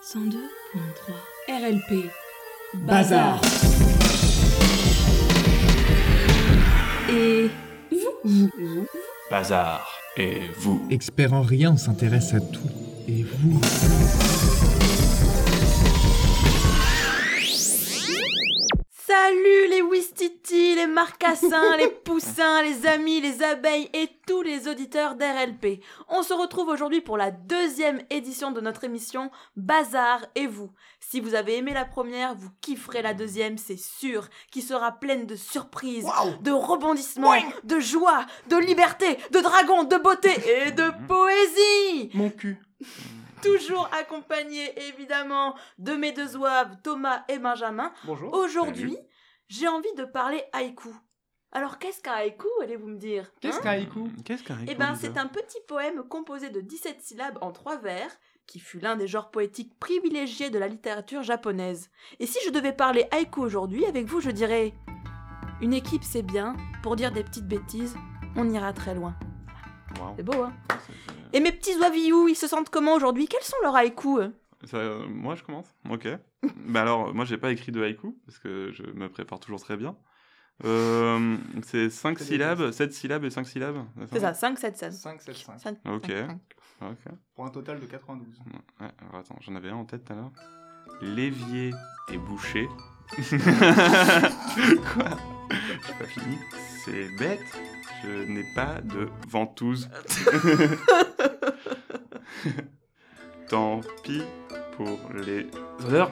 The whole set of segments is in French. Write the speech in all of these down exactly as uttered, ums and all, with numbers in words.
cent deux virgule trois R L P Bazar. Et vous, vous Bazar. Et vous. Expert en rien, on s'intéresse à tout. Et vous? Salut les Ouistiti, les marcassins, les poussins, les amis, les abeilles et tous les auditeurs d'R L P. On se retrouve aujourd'hui pour la deuxième édition de notre émission Bazar et vous. Si vous avez aimé la première, vous kifferez la deuxième, c'est sûr, qui sera pleine de surprises, wow. de rebondissements, oui. de joie, de liberté, de dragons, de beauté et de poésie. Mon cul. Toujours accompagné, évidemment, de mes deux zouaves, Thomas et Benjamin. Bonjour. Aujourd'hui, Salut. j'ai envie de parler haïku. Alors, qu'est-ce qu'un haïku, allez-vous me dire? Qu'est-ce hein qu'un haïku? Qu'est-ce qu'un haïku? Eh ben, c'est un petit poème composé de dix-sept syllabes en trois vers, qui fut l'un des genres poétiques privilégiés de la littérature japonaise. Et si je devais parler haïku aujourd'hui, avec vous, je dirais... Une équipe, c'est bien, pour dire des petites bêtises, on ira très loin. Wow. C'est beau, hein? Et mes petits oisillous, ils se sentent comment aujourd'hui? Quels sont leurs haïkus? Ça, euh, Moi, je commence. Ok. bah alors, moi, j'ai pas écrit de haïku, parce que je me prépare toujours très bien. Euh, c'est cinq syllabes, sept syllabes et cinq syllabes. C'est ça, cinq, sept, sept. cinq, sept, cinq. cinq, Ok. cinq. Ok. Pour un total de quatre-vingt-douze. Ouais, alors attends, j'en avais un en tête tout à l'heure. L'évier est bouché. Quoi? J'ai pas fini. C'est bête. Je n'ai pas de ventouse. Tant pis pour les odeurs.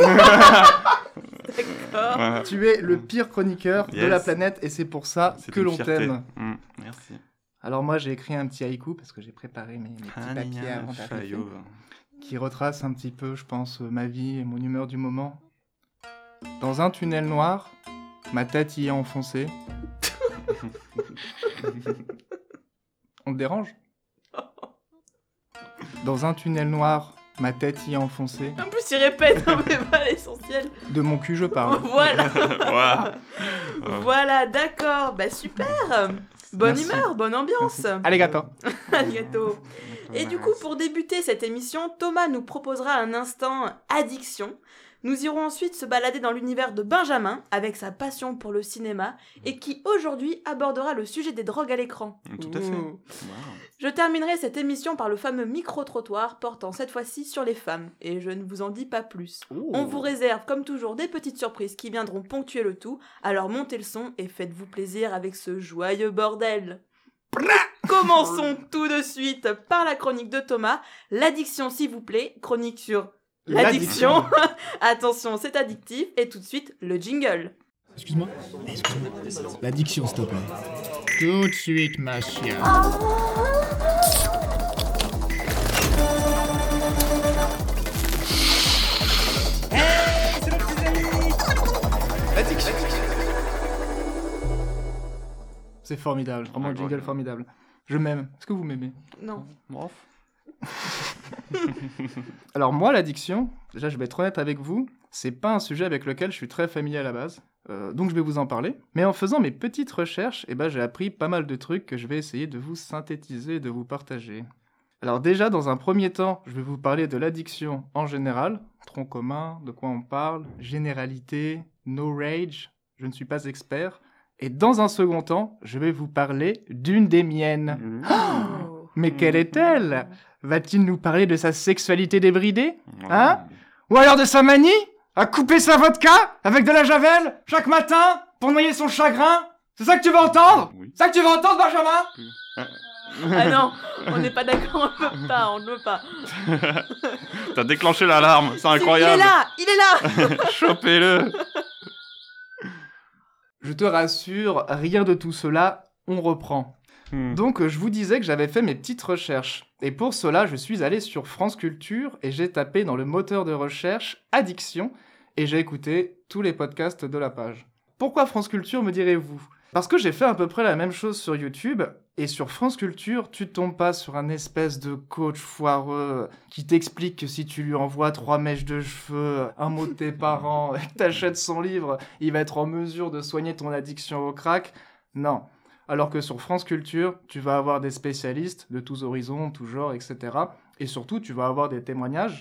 D'accord. Voilà. Tu es le pire chroniqueur Yes. de la planète et c'est pour ça C'est que une l'on fierté. t'aime. Mmh, merci. Alors moi j'ai écrit un petit haïku parce que j'ai préparé mes, mes petits papiers Ania avant d'arriver, Fayot. qui retrace un petit peu, je pense, ma vie et mon humeur du moment. Dans un tunnel noir, ma tête y est enfoncée. On te dérange? Dans un tunnel noir, ma tête y est enfoncée. En plus, il répète, hein, mais pas l'essentiel. De mon cul, je parle. Voilà. Wow. Voilà, d'accord. Bah super. Bonne Merci. humeur, bonne ambiance. Allez, gâteau. Arigato. Et du coup, pour débuter cette émission, Thomas nous proposera un instant addiction. Nous irons ensuite se balader dans l'univers de Benjamin, avec sa passion pour le cinéma, et qui aujourd'hui abordera le sujet des drogues à l'écran. Tout à fait. Ouh. Wow. Je terminerai cette émission par le fameux micro-trottoir portant cette fois-ci sur les femmes, et je ne vous en dis pas plus. Ouh. On vous réserve comme toujours des petites surprises qui viendront ponctuer le tout, alors montez le son et faites-vous plaisir avec ce joyeux bordel. Commençons tout de suite par la chronique de Thomas, l'addiction s'il vous plaît, chronique sur l'addiction. Attention, c'est addictif, et tout de suite le jingle. Excuse-moi. Excuse-moi. L'addiction, s'il te plaît. Tout de suite, ma chienne. C'est formidable, vraiment un jingle formidable. Je m'aime. Est-ce que vous m'aimez? Non. Bref. Alors moi, l'addiction, déjà je vais être honnête avec vous, c'est pas un sujet avec lequel je suis très familier à la base, euh, donc je vais vous en parler. Mais en faisant mes petites recherches, eh ben, j'ai appris pas mal de trucs que je vais essayer de vous synthétiser et de vous partager. Alors déjà, dans un premier temps, je vais vous parler de l'addiction en général, tronc commun, de quoi on parle, généralité, no rage, je ne suis pas expert. Et dans un second temps, je vais vous parler d'une des miennes. Oh. Mais quelle est-elle? Va-t-il nous parler de sa sexualité débridée? Hein? Ou alors de sa manie à couper sa vodka avec de la javel chaque matin pour noyer son chagrin? C'est ça que tu veux entendre? Oui. C'est ça que tu veux entendre, Benjamin? Ah non, on n'est pas d'accord, on ne peut pas, on ne peut pas. T'as déclenché l'alarme, c'est Il est incroyable. là, il est là. Chopez-le. Je te rassure, rien de tout cela, on reprend. Hmm. Donc je vous disais que j'avais fait mes petites recherches. Et pour cela, je suis allé sur France Culture et j'ai tapé dans le moteur de recherche « Addiction » et j'ai écouté tous les podcasts de la page. Pourquoi France Culture, me direz-vous? Parce que j'ai fait à peu près la même chose sur YouTube, et sur France Culture, tu tombes pas sur un espèce de coach foireux qui t'explique que si tu lui envoies trois mèches de cheveux, un mot de tes parents, et que t'achètes son livre, il va être en mesure de soigner ton addiction au crack. Non. Alors que sur France Culture, tu vas avoir des spécialistes de tous horizons, tous genres, et cetera. Et surtout, tu vas avoir des témoignages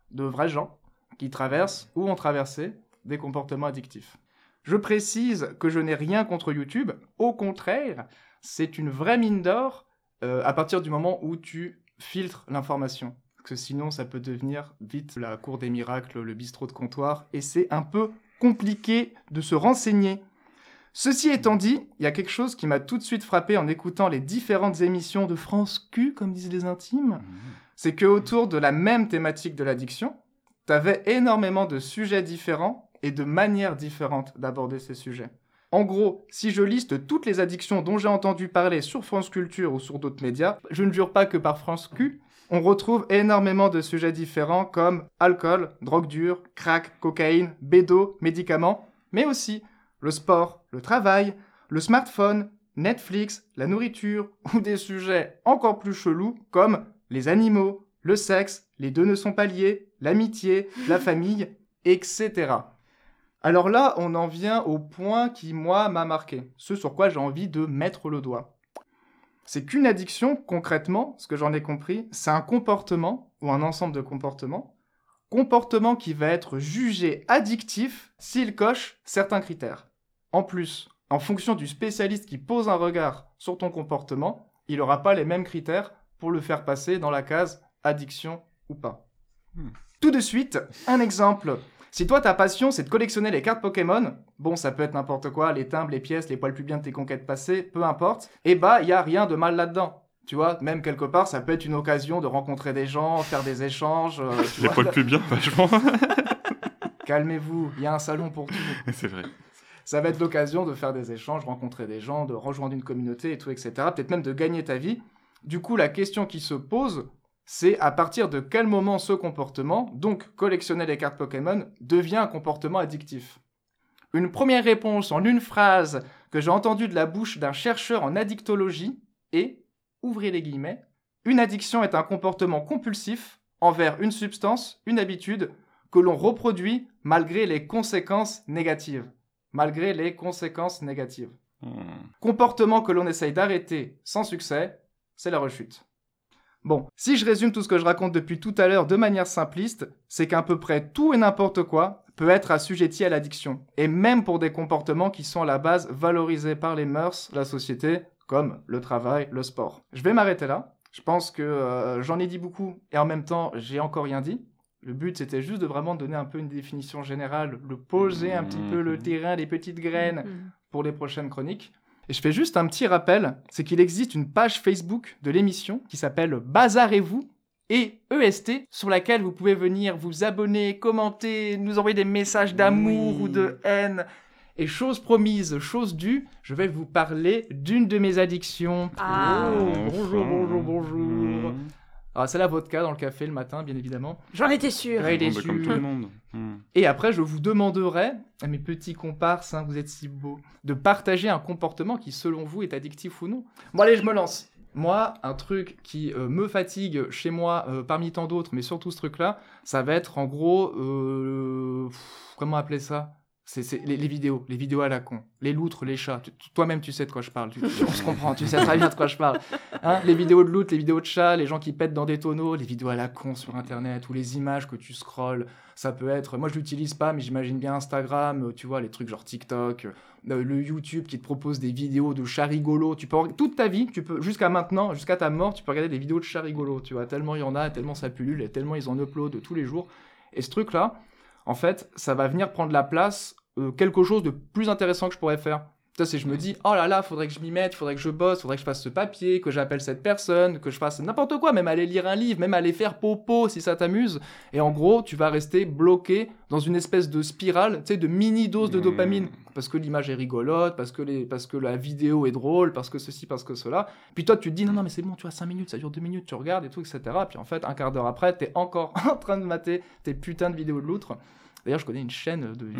de vrais gens qui traversent ou ont traversé des comportements addictifs. Je précise que je n'ai rien contre YouTube, au contraire, c'est une vraie mine d'or euh, à partir du moment où tu filtres l'information. Parce que sinon, ça peut devenir vite la cour des miracles, le bistrot de comptoir, et c'est un peu compliqué de se renseigner. Ceci étant dit, il y a quelque chose qui m'a tout de suite frappé en écoutant les différentes émissions de France Q, comme disent les intimes, mmh. c'est qu'autour de la même thématique de l'addiction, t'avais énormément de sujets différents et de manières différentes d'aborder ces sujets. En gros, si je liste toutes les addictions dont j'ai entendu parler sur France Culture ou sur d'autres médias, je ne jure pas que par France Q, on retrouve énormément de sujets différents comme alcool, drogue dure, crack, cocaïne, bédo, médicaments, mais aussi le sport, le travail, le smartphone, Netflix, la nourriture, ou des sujets encore plus chelous comme les animaux, le sexe, les deux ne sont pas liés, l'amitié, la famille, et cetera. Alors là, on en vient au point qui, moi, m'a marqué, ce sur quoi j'ai envie de mettre le doigt. C'est qu'une addiction, concrètement, ce que j'en ai compris, c'est un comportement, ou un ensemble de comportements, comportement qui va être jugé addictif s'il coche certains critères. En plus, en fonction du spécialiste qui pose un regard sur ton comportement, il n'aura pas les mêmes critères pour le faire passer dans la case addiction ou pas. Hmm. Tout de suite, un exemple. Si toi, ta passion, c'est de collectionner les cartes Pokémon, bon, ça peut être n'importe quoi, les timbres, les pièces, les poils pubiens de tes conquêtes passées, peu importe, et bah, il n'y a rien de mal là-dedans. Tu vois, même quelque part, ça peut être une occasion de rencontrer des gens, faire des échanges. Euh, tu les vois, poils pubiens, vachement. Calmez-vous, il y a un salon pour tout. C'est vrai. Ça va être l'occasion de faire des échanges, rencontrer des gens, de rejoindre une communauté et tout, et cetera. Peut-être même de gagner ta vie. Du coup, la question qui se pose, c'est à partir de quel moment ce comportement, donc collectionner les cartes Pokémon, devient un comportement addictif. Une première réponse en une phrase que j'ai entendue de la bouche d'un chercheur en addictologie est, ouvrez les guillemets, une addiction est un comportement compulsif envers une substance, une habitude, que l'on reproduit malgré les conséquences négatives. Malgré les conséquences négatives. Mmh. Comportement que l'on essaye d'arrêter sans succès, c'est la rechute. Bon, si je résume tout ce que je raconte depuis tout à l'heure de manière simpliste, c'est qu'à peu près tout et n'importe quoi peut être assujetti à l'addiction, et même pour des comportements qui sont à la base valorisés par les mœurs, la société, comme le travail, le sport. Je vais m'arrêter là, je pense que euh, j'en ai dit beaucoup, et en même temps, j'ai encore rien dit. Le but, c'était juste de vraiment donner un peu une définition générale, de poser un petit peu le terrain, les petites graines pour les prochaines chroniques. Et je fais juste un petit rappel, c'est qu'il existe une page Facebook de l'émission qui s'appelle Bazarez-vous et E S T, sur laquelle vous pouvez venir vous abonner, commenter, nous envoyer des messages d'amour oui. ou de haine. Et chose promise, chose due, je vais vous parler d'une de mes addictions. Ah. Oh, bonjour, bonjour, bonjour. Alors, c'est la vodka dans le café le matin, bien évidemment. J'en étais sûre. Ouais, il est bon, bah, comme tout le monde. Mmh. Et après, je vous demanderai, à mes petits comparses, hein, vous êtes si beaux, de partager un comportement qui, selon vous, est addictif ou non. Bon, allez, je me lance. Moi, un truc qui euh, me fatigue chez moi, euh, parmi tant d'autres, mais surtout ce truc-là, ça va être en gros... Euh, pff, comment appeler ça ? C'est, c'est les, les vidéos, les vidéos à la con, les loutres, les chats. Tu, toi-même, tu sais de quoi je parle. Tu, on se comprend, tu sais très bien de quoi je parle. Hein, les vidéos de loutres, les vidéos de chats, les gens qui pètent dans des tonneaux, les vidéos à la con sur Internet, ou les images que tu scrolles. Ça peut être... Moi, je l'utilise pas, mais j'imagine bien Instagram, tu vois, les trucs genre TikTok, euh, le YouTube qui te propose des vidéos de chats rigolos. Tu peux, toute ta vie, tu peux, jusqu'à maintenant, jusqu'à ta mort, tu peux regarder des vidéos de chats rigolos. Tu vois, tellement il y en a, tellement ça pullule, et tellement ils en uploadent tous les jours. Et ce truc-là, en fait, ça va venir prendre la place... Euh, quelque chose de plus intéressant que je pourrais faire. Ça, c'est je me dis, oh là là, faudrait que je m'y mette, faudrait que je bosse, faudrait que je fasse ce papier, que j'appelle cette personne, que je fasse n'importe quoi, même aller lire un livre, même aller faire popo si ça t'amuse. Et en gros, tu vas rester bloqué dans une espèce de spirale, tu sais, de mini-dose de dopamine. Parce que l'image est rigolote, parce que, les... parce que la vidéo est drôle, parce que ceci, parce que cela. Puis toi, tu te dis, non, non, mais c'est bon, tu vois, cinq minutes, ça dure deux minutes, tu regardes et tout, et cetera. Puis en fait, un quart d'heure après, t'es encore en train de mater tes putains de vidéos de loutre. D'ailleurs, je connais une chaîne de...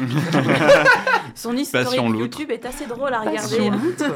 Son historique YouTube est assez drôle à regarder.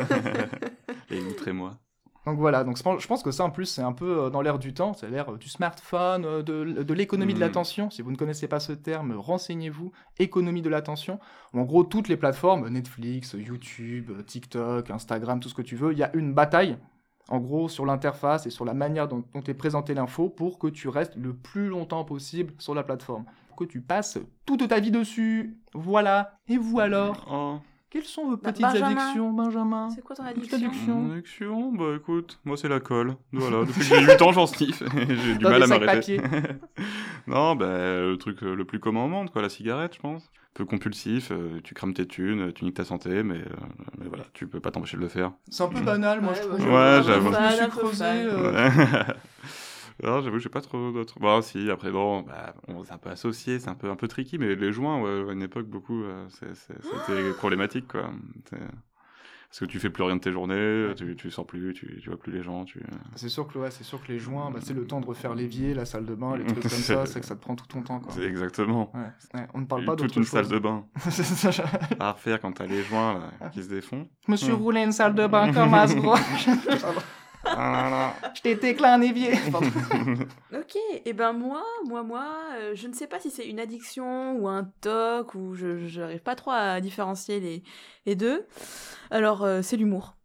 Et loutre et moi. Donc voilà, donc je pense que ça en plus c'est un peu dans l'air du temps, c'est l'air du smartphone, de, de l'économie mmh. de l'attention. Si vous ne connaissez pas ce terme, renseignez-vous, économie de l'attention. En gros, toutes les plateformes, Netflix, YouTube, TikTok, Instagram, tout ce que tu veux, il y a une bataille En gros, sur l'interface et sur la manière dont, dont est présentée l'info pour que tu restes le plus longtemps possible sur la plateforme. Pour que tu passes toute ta vie dessus. Voilà. Et vous alors ? Oh. Quelles sont vos Bah, petites Benjamin. addictions, Benjamin ? C'est quoi ton Petite addiction addiction. Mon addiction, bah écoute, moi c'est la colle. Voilà, depuis que j'ai huit ans, j'en sniffe. et j'ai du Dans mal des à sacs m'arrêter. papier. non, bah le truc euh, le plus commun au monde, quoi, la cigarette, je pense. Un peu compulsif, euh, tu crames tes thunes, tu niques ta santé, mais, euh, mais voilà, tu peux pas t'empêcher de le faire. C'est un peu banal, moi, Ouais, je ouais, trouve. Ouais, Je j'avoue. me Un suis peu creusé... fan. euh, Ouais. Non, j'avoue, j'ai pas trop d'autres. Bon, si, après, bon, bah, on s'est un peu associé, c'est un peu, un peu tricky, mais les joints, ouais, à une époque, beaucoup, euh, c'est, c'est, c'était problématique, quoi. C'est... Parce que tu fais plus rien de tes journées, tu, tu sors plus, tu, tu vois plus les gens, tu... C'est sûr que ouais, c'est sûr que les joints, bah, c'est le temps de refaire l'évier, la salle de bain, les trucs comme ça, c'est que ça te prend tout ton temps, quoi. C'est exactement. Ouais, ouais, on ne parle Et pas toute d'autre une chose. salle de bain C'est ça, je... à refaire quand t'as les joints, là, qui se défont. je me suis Hmm. roulé une salle de bain comme Asgro. Ah, Je t'ai éclaté un évier. Pardon. Ok, et ben moi, moi, moi, euh, je ne sais pas si c'est une addiction ou un toc, ou je je n'arrive pas trop à différencier les, les deux. Alors, euh, c'est l'humour.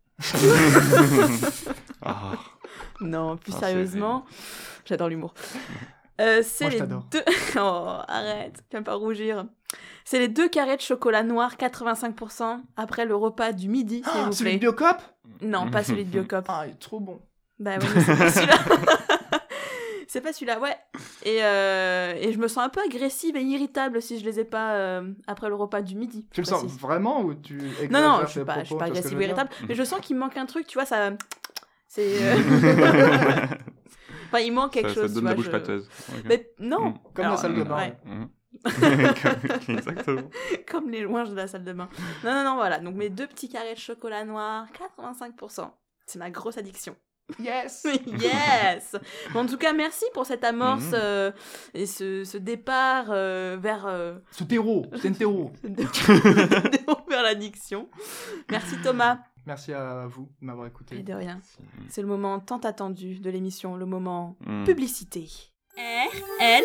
ah. Non, plus Ah, c'est sérieusement, j'adore l'humour. Euh, c'est Moi, je les t'adore. deux... Oh, arrête, tu vas pas rougir. C'est les deux carrés de chocolat noir quatre-vingt-cinq pour cent après le repas du midi, s'il Ah, vous celui plaît. de Biocop. Non, pas celui de Biocop. Ah, il est trop bon. Bah ouais, mais c'est pas celui-là. C'est pas celui-là, ouais. Et, euh, et je me sens un peu agressive et irritable si je les ai pas euh, après le repas du midi. Tu le je sens précise. vraiment ou tu exagères Non, non, je tes suis pas, je suis propos, pas tu vois ce que agressive je ou veux dire irritable, mais je sens qu'il me manque un truc, tu vois, ça... C'est... euh, Enfin, il manque quelque ça, ça chose, te tu donne vois. la bouche je- pâteuse. Ok. Mais non. Mm. Comme Alors, la salle de bain. ouais. Mhm. Exactement. Comme les louanges de la salle de bain. Non, non, non, voilà. Donc mes deux petits carrés de chocolat noir, quatre-vingt-cinq pour cent. C'est ma grosse addiction. Yes. Yes. Bon, en tout cas, merci pour cette amorce Mhm. euh, et ce, ce départ euh, vers euh, Ce terreau, c'est une terreau. vers l'addiction. Merci Thomas. Merci à vous de m'avoir Et écouté. de rien. C'est le moment tant attendu de l'émission, le moment Mm. publicité. R L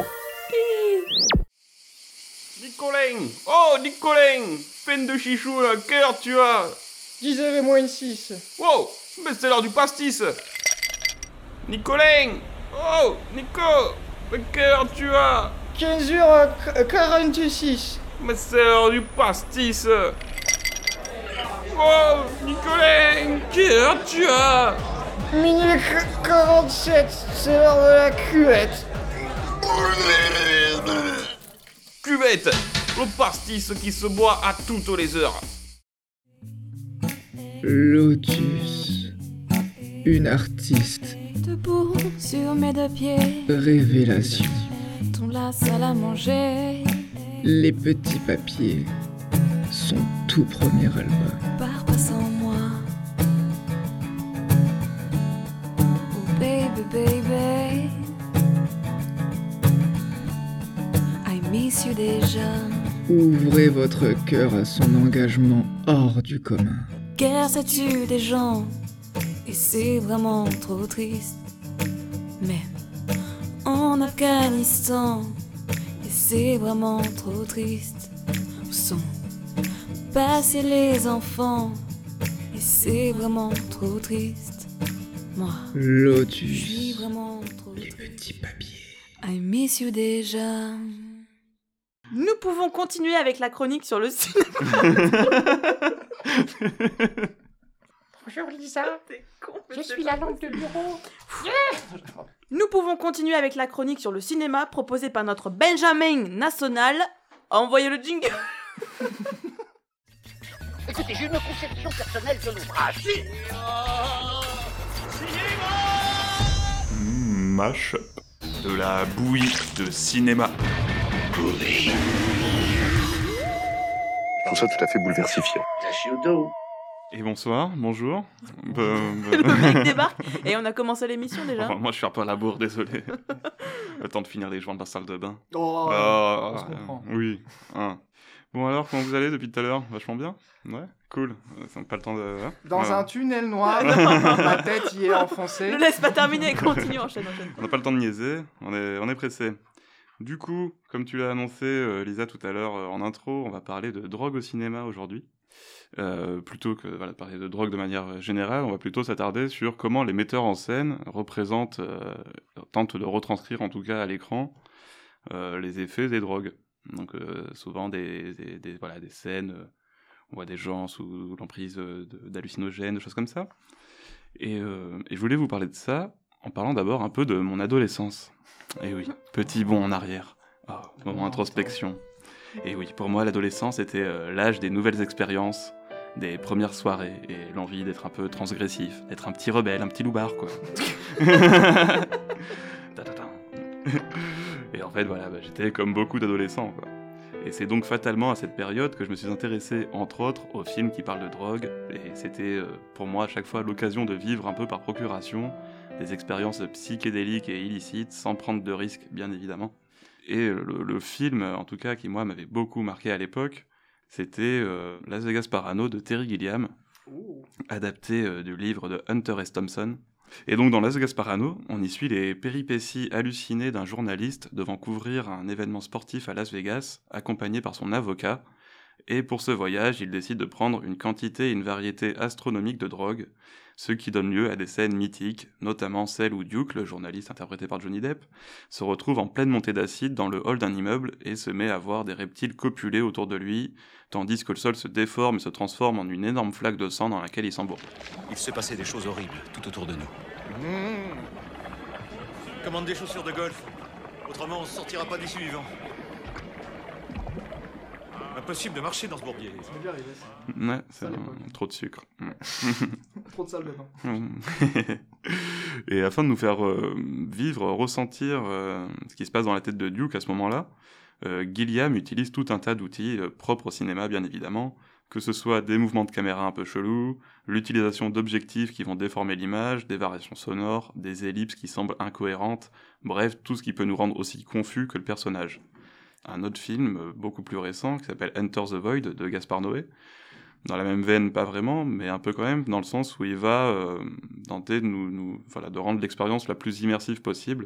Nicolin! Oh, Nicolin! Peine de chichou, là, quelle heure tu as? dix heures et moins six. Wow! Mais c'est l'heure du pastis! Nicolin! Oh, Nico! Mais quelle heure tu as? quinze heures quarante-six. Mais c'est l'heure du pastis! Oh, Nicolin! Quelle heure tu as? Minuit quarante-sept, c'est l'heure de la cuvette. Cuvette! Le pastis qui se boit à toutes les heures! Lotus. Une artiste. Debout sur mes deux pieds, Révélation. ton la salle à manger, Les petits papiers. Son tout premier album. pars pas sans moi. Oh baby, baby, I miss you déjà. Ouvrez votre cœur à son engagement hors du commun. Guerre, ça tue des gens, et c'est vraiment trop triste. Même en Afghanistan, et c'est vraiment trop triste. Où sont passés les enfants, et c'est vraiment trop triste. Moi, je suis Lotus. vraiment trop Les triste. petits papiers. I miss you déjà. Nous pouvons continuer avec la chronique sur le cinéma. Bonjour Lisa, T'es con, mais je c'est suis pas la lampe de bureau. Nous pouvons continuer avec la chronique sur le cinéma proposée par notre Benjamin National. Envoyez le jingle. Écoutez, j'ai une conception personnelle de l'ouvrage. Mmh, Mash-up. De la bouillie de cinéma. Je trouve ça tout à fait bouleversifiant. Et bonsoir, bonjour. Bah, Le bah... mec débarque et on a commencé l'émission déjà. Enfin, moi je suis un peu à la bourre, désolé. Le temps de finir les joints de la salle de bain. Oh, Ah, on se comprend. euh, oui. hein. Bon alors, comment vous allez depuis tout à l'heure? Vachement bien? Ouais, cool. Euh, Ça n'a pas le temps de... hein Dans Ouais. un tunnel noir, ma tête y est enfoncée. Ne laisse pas terminer, continue, enchaîne, enchaîne. On n'a pas le temps de niaiser, on est, on est pressé. Du coup, comme tu l'as annoncé, euh, Lisa, tout à l'heure euh, en intro, on va parler de drogue au cinéma aujourd'hui. Euh, plutôt que voilà, de parler de drogue de manière générale, on va plutôt s'attarder sur comment les metteurs en scène représentent, euh, tentent de retranscrire en tout cas à l'écran euh, les effets des drogues. Donc euh, souvent des, des, des, voilà, des scènes, euh, on voit des gens sous l'emprise de, d'hallucinogènes, des choses comme ça. Et, euh, et je voulais vous parler de ça en parlant d'abord un peu de mon adolescence. Et oui, petit bond en arrière. Oh, moment introspection. Et oui, pour moi, l'adolescence était euh, l'âge des nouvelles expériences, des premières soirées, et l'envie d'être un peu transgressif, d'être un petit rebelle, un petit loupard, quoi. Et en fait, voilà, bah, j'étais comme beaucoup d'adolescents, quoi. Et c'est donc fatalement à cette période que je me suis intéressé, entre autres, aux films qui parlent de drogue, et c'était euh, pour moi à chaque fois l'occasion de vivre un peu par procuration des expériences psychédéliques et illicites, sans prendre de risques, bien évidemment. Et le, le film, en tout cas, qui moi m'avait beaucoup marqué à l'époque, c'était euh, Las Vegas Parano de Terry Gilliam, Ooh. adapté euh, du livre de Hunter S. Thompson. Et donc dans Las Vegas Parano, on y suit les péripéties hallucinées d'un journaliste devant couvrir un événement sportif à Las Vegas, accompagné par son avocat. Et pour ce voyage, il décide de prendre une quantité et une variété astronomique de drogue, ce qui donne lieu à des scènes mythiques, notamment celle où Duke, le journaliste interprété par Johnny Depp, se retrouve en pleine montée d'acide dans le hall d'un immeuble et se met à voir des reptiles copuler autour de lui, tandis que le sol se déforme et se transforme en une énorme flaque de sang dans laquelle il s'embourbe. Il se passait des choses horribles tout autour de nous. Mmh. Commande des chaussures de golf, autrement on ne sortira pas d'ici vivant. Impossible de marcher dans ce bourbier. Ça m'est bien arrivé, ça. Ouais, c'est un... trop de sucre. Trop de sale dedans. Et afin de nous faire euh, vivre, ressentir euh, ce qui se passe dans la tête de Duke à ce moment-là, euh, Gilliam utilise tout un tas d'outils euh, propres au cinéma, bien évidemment, que ce soit des mouvements de caméra un peu chelous, l'utilisation d'objectifs qui vont déformer l'image, des variations sonores, des ellipses qui semblent incohérentes, bref, tout ce qui peut nous rendre aussi confus que le personnage. Un autre film beaucoup plus récent qui s'appelle Enter the Void de Gaspar Noé. Dans la même veine, pas vraiment, mais un peu quand même, dans le sens où il va euh, tenter de, nous, nous, voilà, de rendre l'expérience la plus immersive possible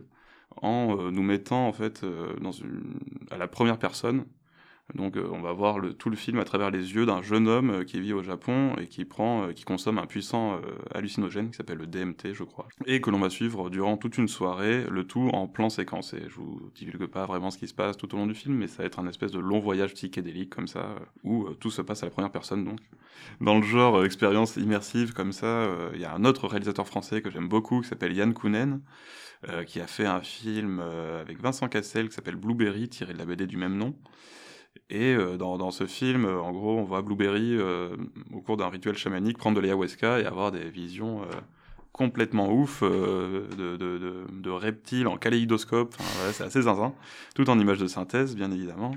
en euh, nous mettant en fait euh, dans une, à la première personne. Donc euh, on va voir le, tout le film à travers les yeux d'un jeune homme euh, qui vit au Japon et qui prend, euh, qui consomme un puissant euh, hallucinogène qui s'appelle le D M T, je crois, et que l'on va suivre durant toute une soirée, le tout en plan séquencé. Je vous divulgue pas vraiment ce qui se passe tout au long du film, mais ça va être un espèce de long voyage psychédélique comme ça, euh, où euh, tout se passe à la première personne donc. Dans le genre euh, expérience immersive comme ça, il euh, y a un autre réalisateur français que j'aime beaucoup qui s'appelle Yann Kounen, euh, qui a fait un film euh, avec Vincent Cassel qui s'appelle Blueberry, tiré de la B D du même nom. Et euh, dans, dans ce film, euh, en gros, on voit Blueberry, euh, au cours d'un rituel chamanique, prendre de l'ayahuasca et avoir des visions euh, complètement ouf euh, de, de, de, de reptiles en kaléidoscope. Enfin, voilà, c'est assez zinzin, tout en images de synthèse, bien évidemment.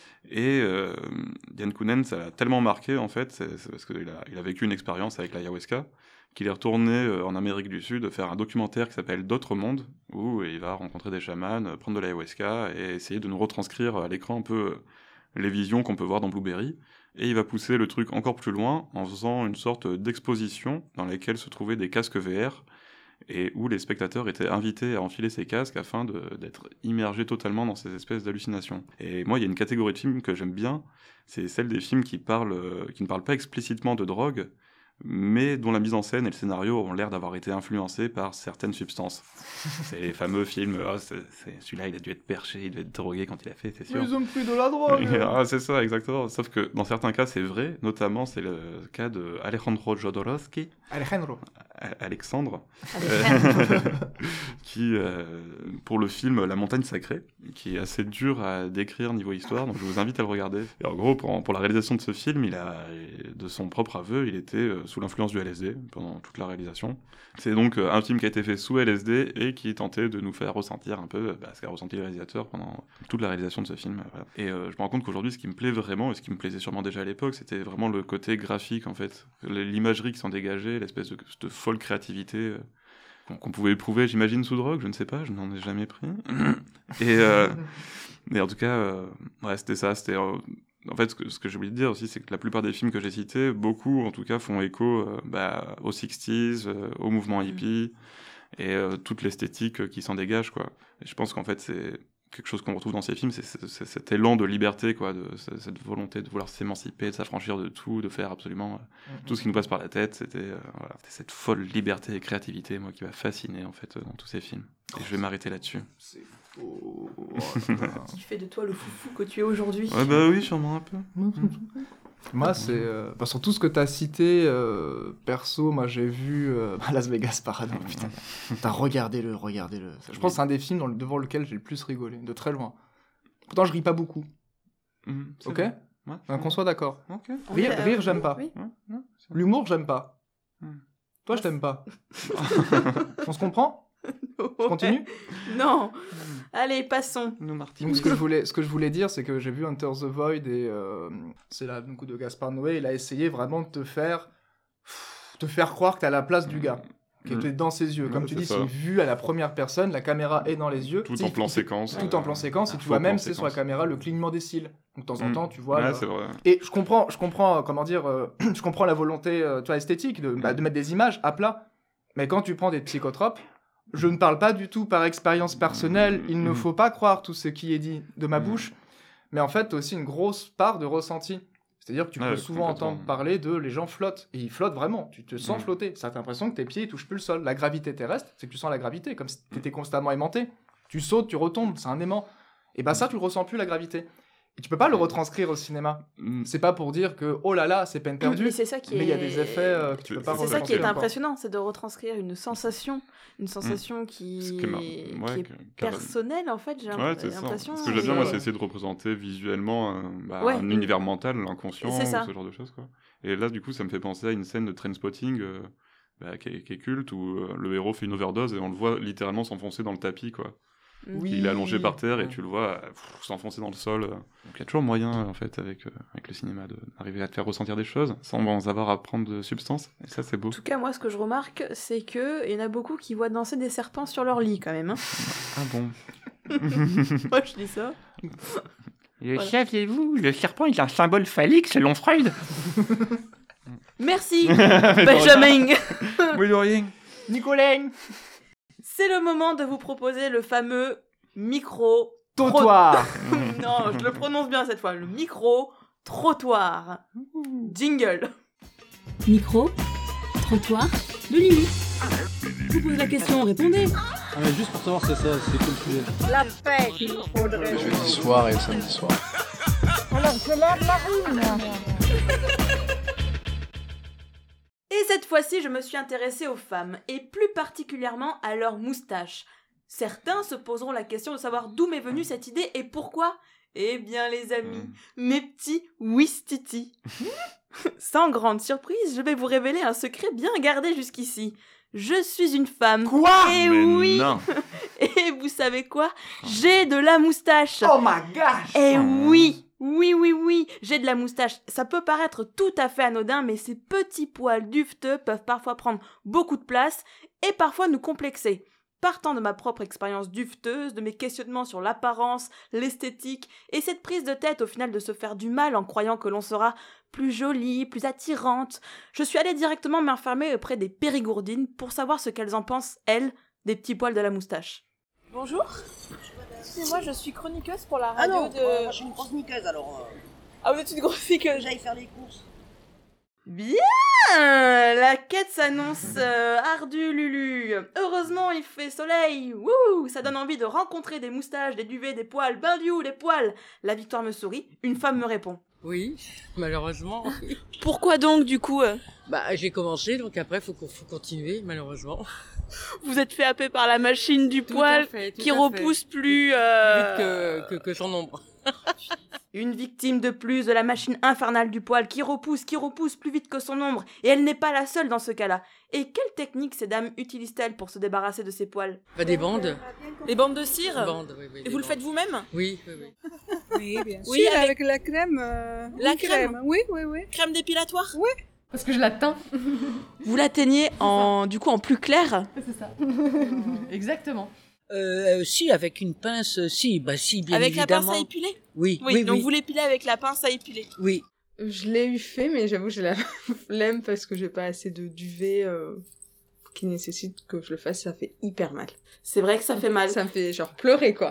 Et euh, Yann Kounen, ça l'a tellement marqué, en fait, c'est, c'est parce qu'il a, il a vécu une expérience avec l'ayahuasca, qu'il est retourné euh, en Amérique du Sud faire un documentaire qui s'appelle D'autres mondes, où il va rencontrer des chamans, prendre de l'ayahuasca et essayer de nous retranscrire à l'écran un peu... Euh, les visions qu'on peut voir dans Blueberry, et il va pousser le truc encore plus loin en faisant une sorte d'exposition dans laquelle se trouvaient des casques V R, et où les spectateurs étaient invités à enfiler ces casques afin de, d'être immergés totalement dans ces espèces d'hallucinations. Et moi, il y a une catégorie de films que j'aime bien, c'est celle des films qui, parlent, qui ne parlent pas explicitement de drogue, mais dont la mise en scène et le scénario ont l'air d'avoir été influencés par certaines substances. C'est les fameux films, oh, c'est, c'est, celui-là il a dû être perché, il devait être drogué quand il a fait, c'est sûr. Mais ils ont pris de la drogue. Ah, c'est ça, exactement. Sauf que dans certains cas c'est vrai, notamment c'est le cas de Alejandro Jodorowsky. Alejandro. Alexandre. Euh, qui, euh, pour le film La Montagne Sacrée, qui est assez dur à décrire niveau histoire, donc je vous invite à le regarder. Et en gros, pour, pour la réalisation de ce film, il a, de son propre aveu, il était euh, sous l'influence du L S D pendant toute la réalisation. C'est donc euh, un film qui a été fait sous L S D et qui tentait de nous faire ressentir un peu bah, ce qu'a ressenti le réalisateur pendant toute la réalisation de ce film. Voilà. Et euh, je me rends compte qu'aujourd'hui, ce qui me plaît vraiment, et ce qui me plaisait sûrement déjà à l'époque, c'était vraiment le côté graphique, en fait. L'imagerie qui s'en dégageait, l'espèce de, de folle créativité euh, qu'on, qu'on pouvait éprouver, j'imagine, sous drogue, je ne sais pas, je n'en ai jamais pris. et, euh, mais en tout cas, euh, ouais, c'était ça, c'était... Euh, En fait, ce que, ce que j'ai oublié de dire aussi, c'est que la plupart des films que j'ai cités, beaucoup en tout cas, font écho euh, bah, aux sixties, euh, au mouvement hippie, et euh, toute l'esthétique qui s'en dégage, quoi. Et je pense qu'en fait, c'est quelque chose qu'on retrouve dans ces films, c'est, c'est, c'est cet élan de liberté, quoi, de cette volonté de vouloir s'émanciper, de s'affranchir de tout, de faire absolument euh, mm-hmm. tout ce qui nous passe par la tête. C'était, euh, voilà, c'était cette folle liberté et créativité, moi, qui m'a fasciné en fait dans tous ces films. Et je vais m'arrêter là-dessus. C'est faux. Qui fait de toi le foufou que tu es aujourd'hui. Ouais, bah oui, sûrement un peu. Moi, c'est euh, bah, sur tout ce que t'as cité, euh, perso, moi j'ai vu euh, Las Vegas Parano, putain. T'as regardé-le, regardez-le. Je pense que c'est un des films dans le, devant lequel j'ai le plus rigolé, de très loin. Pourtant, je ris pas beaucoup. Mmh, ok ouais, Donc, qu'on soit d'accord. Okay. Rire, euh, rire, j'aime pas. Oui. L'humour, j'aime pas. Mmh. Toi, je t'aime pas. On se comprend ? Je continue ? Non. Allez, passons. Donc, ce que je voulais, ce que je voulais dire, c'est que j'ai vu Enter the Void et euh, c'est là, du coup, de Gaspard Noé. Il a essayé vraiment de te faire, te faire croire que t'es à la place du gars, qui était dans ses yeux. Comme ouais, tu dis, ça. c'est vu à la première personne, la caméra est dans les yeux. Tout en plan il, séquence. Tout euh, en plan séquence. Et tu vois même, c'est sur la caméra le clignement des cils. Donc, de temps en mmh. temps, tu vois. Ouais, là, c'est vrai. Et je comprends, je comprends, comment dire, euh, je comprends la volonté, euh, tu vois, esthétique de, bah, de mettre des images à plat. Mais quand tu prends des psychotropes, je ne parle pas du tout par expérience personnelle, il ne faut pas croire tout ce qui est dit de ma bouche, mais en fait, tu as aussi une grosse part de ressenti. C'est-à-dire que tu ouais, peux souvent entendre parler de les gens flottent, et ils flottent vraiment, tu te sens mmh. flotter, ça t'as l'impression que tes pieds ne touchent plus le sol. La gravité terrestre, c'est que tu sens la gravité, comme si tu étais constamment aimanté. Tu sautes, tu retombes, c'est un aimant. Et ben ça, tu ne ressens plus la gravité. Et tu peux pas le retranscrire au cinéma. Mm. C'est pas pour dire que oh là là, c'est peine perdue. Mais c'est ça qui est. Mais il y a des effets euh, que tu peux pas C'est ça qui est impressionnant, c'est de retranscrire une sensation, une sensation mm. qui, qui est, ouais, qui est qui personnelle en fait. J'ai ouais, l'impression. Ce que j'aime bien, moi, c'est essayer de représenter visuellement euh, bah, ouais. un univers mental, l'inconscient, ce genre de choses, quoi. Et là, du coup, ça me fait penser à une scène de Trainspotting euh, bah, qui, est, qui est culte où euh, le héros fait une overdose et on le voit littéralement s'enfoncer dans le tapis, quoi. Oui. Il est allongé par terre et tu le vois pff, s'enfoncer dans le sol. Donc il y a toujours moyen, en fait, avec, euh, avec le cinéma, d'arriver à te faire ressentir des choses sans en avoir à prendre de substance. Et ça, c'est beau. En tout cas, moi, ce que je remarque, c'est qu'il y en a beaucoup qui voient danser des serpents sur leur lit, quand même. Hein. Ah bon. Moi, je dis ça. Le voilà. Saviez-vous, le serpent est un symbole phallique selon Freud. Merci, Benjamin. Oui, de rien. Nicolas. C'est le moment de vous proposer le fameux micro-trottoir. Non, je le prononce bien cette fois. Le micro-trottoir. Jingle. Micro-trottoir de Lily. Vous posez la question, répondez. Ah, juste pour savoir, c'est ça, c'est quoi le sujet ? La pêche, il faudrait. Le jeudi soir et le samedi soir. Alors, c'est l'heure de la rime. Et cette fois-ci, je me suis intéressée aux femmes, et plus particulièrement à leurs moustaches. Certains se poseront la question de savoir d'où m'est venue cette idée et pourquoi. Eh bien, les amis, mes petits ouistiti. Sans grande surprise, je vais vous révéler un secret bien gardé jusqu'ici. Je suis une femme. Quoi ? Eh Mais oui. non. Et vous savez quoi ? J'ai de la moustache. Oh my gosh. Eh oui. Oui, oui, oui, j'ai de la moustache. Ça peut paraître tout à fait anodin, mais ces petits poils duveteux peuvent parfois prendre beaucoup de place et parfois nous complexer. Partant de ma propre expérience duveteuse, de mes questionnements sur l'apparence, l'esthétique, et cette prise de tête au final de se faire du mal en croyant que l'on sera plus jolie, plus attirante, je suis allée directement m'informer auprès des périgourdines pour savoir ce qu'elles en pensent, elles, des petits poils de la moustache. Bonjour. Moi, je suis chroniqueuse pour la radio ah non, de... euh, je suis une grosse niqueuse, alors... Euh... Ah, vous êtes une grosse niqueuse. J'aille faire les courses. Bien. La quête s'annonce euh, ardue, Lulu. Heureusement, il fait soleil. Wouh, ça donne envie de rencontrer des moustaches, des duvets, des poils. Ben du les poils. La victoire me sourit. Une femme me répond. Oui, malheureusement. Pourquoi donc, du coup euh... Bah, j'ai commencé, donc après, faut, faut continuer, malheureusement. Vous êtes fait happer par la machine du tout poil fait, qui repousse fait. plus... Euh... Vite que, que, que son ombre. Une victime de plus de la machine infernale du poil qui repousse, qui repousse plus vite que son ombre. Et elle n'est pas la seule dans ce cas-là. Et quelle technique ces dames utilisent-elles pour se débarrasser de ces poils ? Bah, des bandes. Des bandes de cire ? Bandes, oui, oui. Et vous bandes. le faites vous-même ? Oui, oui, oui. Oui, bien sûr. Oui, avec... avec la crème. Euh... La crème. crème Oui, oui, oui. Crème dépilatoire ? Oui. Parce que je la teins. Vous la teignez en, du coup, en plus clair ? C'est ça. Exactement. Euh, si, avec une pince, si, bah si, bien avec évidemment. Avec la pince à épiler ? Oui, oui, oui, donc oui. vous l'épilez avec la pince à épiler ? Oui. Je l'ai eu fait, mais j'avoue, j'ai la flemme parce que j'ai pas assez de duvet euh, qui nécessite que je le fasse, ça fait hyper mal. C'est vrai que ça fait mal. Ça me fait genre pleurer, quoi.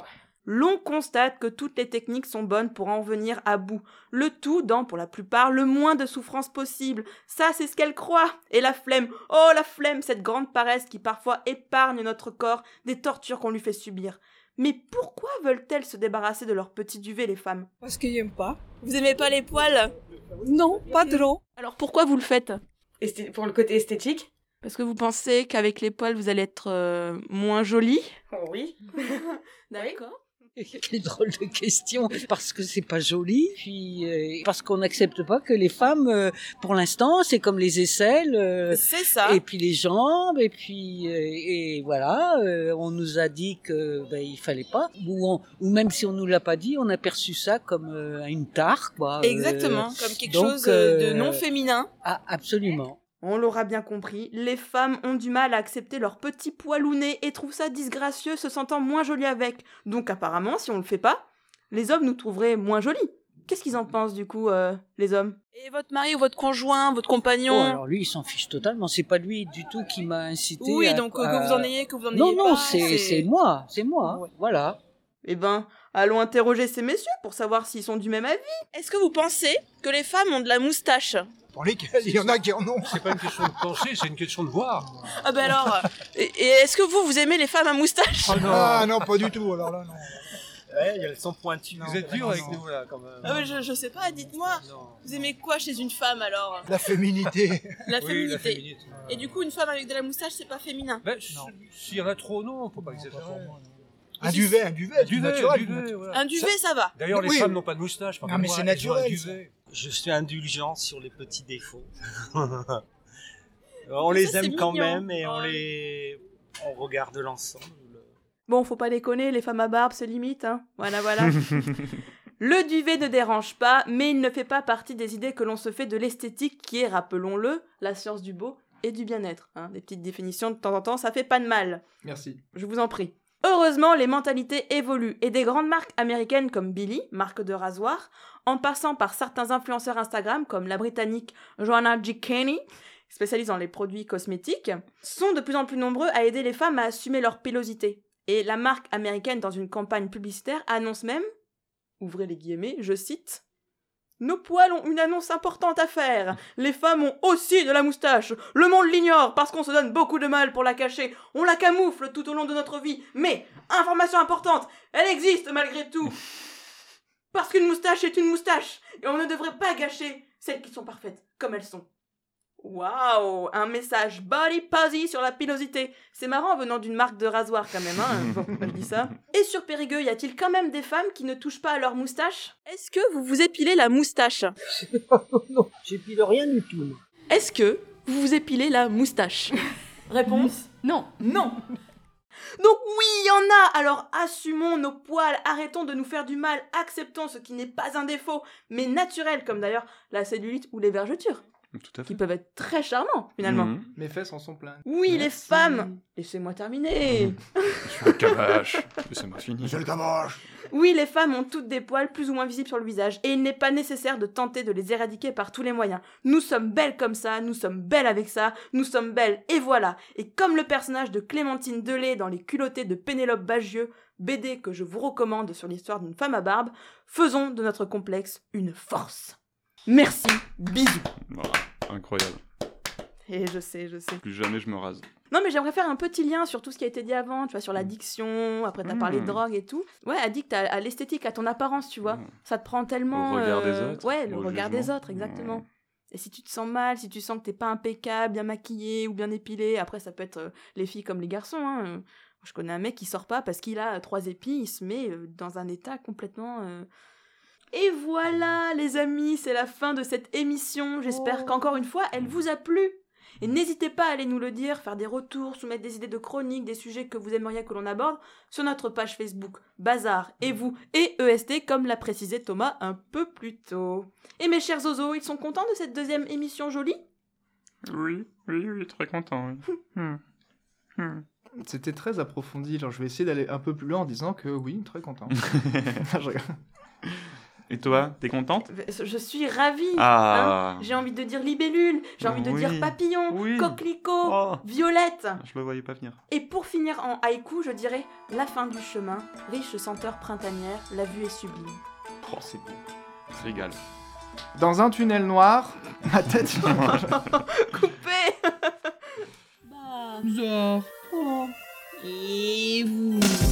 L'on constate que toutes les techniques sont bonnes pour en venir à bout. Le tout dans, pour la plupart, le moins de souffrance possible. Ça, c'est ce qu'elle croit. Et la flemme, oh la flemme, cette grande paresse qui parfois épargne notre corps des tortures qu'on lui fait subir. Mais pourquoi veulent-elles se débarrasser de leur petit duvet, les femmes? Parce qu'ils n'aiment pas. Vous aimez pas les poils? Non, pas trop. Alors pourquoi vous le faites? Esthé- Pour le côté esthétique. Parce que vous pensez qu'avec les poils, vous allez être euh, moins jolie? Oui. D'accord. Quelle drôle de question, parce que c'est pas joli, puis euh, parce qu'on n'accepte pas que les femmes, euh, pour l'instant, c'est comme les aisselles, euh, c'est ça. Et puis les jambes, et puis euh, et voilà, euh, on nous a dit que ben il fallait pas, ou, on, ou même si on nous l'a pas dit, on a perçu ça comme euh, une tare, quoi. Exactement, euh, comme quelque donc, chose euh, de non euh, féminin. Ah, absolument. On l'aura bien compris, les femmes ont du mal à accepter leur petit poilounet et trouvent ça disgracieux, se sentant moins jolies avec. Donc apparemment, si on le fait pas, les hommes nous trouveraient moins jolies. Qu'est-ce qu'ils en pensent du coup, euh, les hommes? Et votre mari ou votre conjoint, votre compagnon? Oh, alors lui, il s'en fiche totalement. C'est pas lui du tout qui m'a incité. Oui, à, donc euh, à... que vous en ayez, que vous en ayez non, pas. Non, non, c'est, c'est moi, c'est moi. Ouais. Voilà. Eh ben, allons interroger ces messieurs pour savoir s'ils sont du même avis. Est-ce que vous pensez que les femmes ont de la moustache? Pour lesquels il y en a qui en ont. C'est pas une question de penser, c'est une question de voir. Ah ben alors, et, et est-ce que vous, vous aimez les femmes à moustache? Oh non. Ah non, pas du tout, alors là, non. Ouais, elles sont pointues. Vous êtes dur avec nous, là, quand même. Ah mais je, je sais pas, dites-moi. Non. Vous aimez quoi chez une femme, alors? La féminité. La oui, féminité. La féminité. Et du coup, une femme avec de la moustache, c'est pas féminin? Ben, s'il y en a trop, non, faut pas exagérer. Un duvet, un duvet, un duvet, naturel. Un duvet, voilà. Un duvet, ça, ça va. D'ailleurs, les oui. femmes n'ont pas de moustache. Non, mais c'est naturel. Je suis indulgent sur les petits défauts. On les ça, aime quand mignon. même et on les, on regarde l'ensemble. Bon, faut pas déconner, les femmes à barbe se limitent, hein. Voilà, voilà. Le duvet ne dérange pas, mais il ne fait pas partie des idées que l'on se fait de l'esthétique qui est, rappelons-le, la science du beau et du bien-être. Hein. Des petites définitions de temps en temps, ça fait pas de mal. Merci. Je vous en prie. Heureusement, les mentalités évoluent et des grandes marques américaines comme Billy, marque de rasoir, en passant par certains influenceurs Instagram comme la britannique Joanna G. Kenny, spécialiste dans les produits cosmétiques, sont de plus en plus nombreux à aider les femmes à assumer leur pilosité. Et la marque américaine, dans une campagne publicitaire, annonce même, ouvrez les guillemets, je cite, « Nos poils ont une annonce importante à faire. Les femmes ont aussi de la moustache. Le monde l'ignore parce qu'on se donne beaucoup de mal pour la cacher. On la camoufle tout au long de notre vie. Mais, information importante, elle existe malgré tout. Parce qu'une moustache est une moustache. Et on ne devrait pas gâcher celles qui sont parfaites, comme elles sont. » Waouh, un message body posy sur la pilosité. C'est marrant venant d'une marque de rasoir quand même, hein. Bon, je dis ça. Et sur Périgueux, y a-t-il quand même des femmes qui ne touchent pas à leur moustache? Est-ce que vous vous épilez la moustache? Non, j'épile rien du tout. Est-ce que vous vous épilez la moustache? Réponse? Non. Non. Donc oui, il y en a. Alors assumons nos poils, arrêtons de nous faire du mal, acceptons ce qui n'est pas un défaut, mais naturel, comme d'ailleurs la cellulite ou les vergetures. Tout à fait. Qui peuvent être très charmants, finalement. Mmh. Mes fesses en sont pleines. Oui, Merci. les femmes. Laissez-moi terminer. Mmh. Je suis un cabache. Laissez-moi finir. Je le cabache. Oui, les femmes ont toutes des poils plus ou moins visibles sur le visage, et il n'est pas nécessaire de tenter de les éradiquer par tous les moyens. Nous sommes belles comme ça, nous sommes belles avec ça, nous sommes belles, et voilà. Et comme le personnage de Clémentine Delay dans Les Culottés de Pénélope Bagieux, B D que je vous recommande sur l'histoire d'une femme à barbe, faisons de notre complexe une force. Merci, bisous. Voilà, incroyable. Et je sais, je sais. Plus jamais je me rase. Non, mais j'aimerais faire un petit lien sur tout ce qui a été dit avant, tu vois, sur l'addiction, après t'as mmh. parlé de drogue et tout. Ouais, addict à, à l'esthétique, à ton apparence, tu vois. Mmh. Ça te prend tellement... Au regard euh... des autres. Ouais, le au regard jugement. des autres, exactement. Mmh. Et si tu te sens mal, si tu sens que t'es pas impeccable, bien maquillé ou bien épilé, après ça peut être euh, les filles comme les garçons, hein. Je connais un mec qui sort pas parce qu'il a euh, trois épis, il se met euh, dans un état complètement... Euh... Et voilà, les amis, c'est la fin de cette émission. J'espère oh. qu'encore une fois, elle vous a plu. Et n'hésitez pas à aller nous le dire, faire des retours, soumettre des idées de chroniques, des sujets que vous aimeriez que l'on aborde sur notre page Facebook Bazar et vous et E S T, comme l'a précisé Thomas un peu plus tôt. Et mes chers zozos, ils sont contents de cette deuxième émission jolie? Oui, oui, oui, très content. Oui. hmm. Hmm. C'était très approfondi. Genre, je vais essayer d'aller un peu plus loin en disant que oui, très content. Et toi, t'es contente? Je suis ravie. Ah. Hein, j'ai envie de dire libellule, j'ai envie de Oui. dire papillon, Oui. coquelicot, Oh. violette. Je le voyais pas venir. Et pour finir en haïku, je dirais la fin du chemin, riche senteur printanière, la vue est sublime. Oh, c'est beau. On se régale. Dans un tunnel noir, ma tête... Coupé. Bizarre. Oh. Et vous